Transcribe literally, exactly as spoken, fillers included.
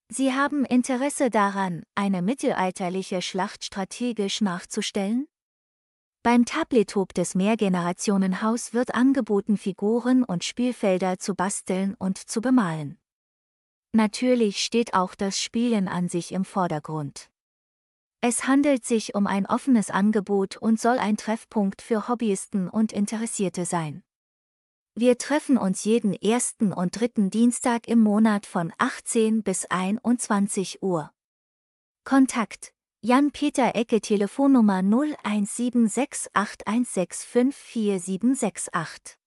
Sie haben Interesse daran, eine mittelalterliche Schlacht strategisch nachzustellen? Beim Tabletop des Mehrgenerationenhaus wird angeboten, Figuren und Spielfelder zu basteln und zu bemalen. Natürlich steht auch das Spielen an sich im Vordergrund. Es handelt sich um ein offenes Angebot und soll ein Treffpunkt für Hobbyisten und Interessierte sein. Wir treffen uns jeden ersten und dritten Dienstag im Monat von achtzehn bis einundzwanzig Uhr. Kontakt: Jan-Peter Ecke, Telefonnummer null eins sieben sechs acht eins sechs fünf vier sieben sechs acht.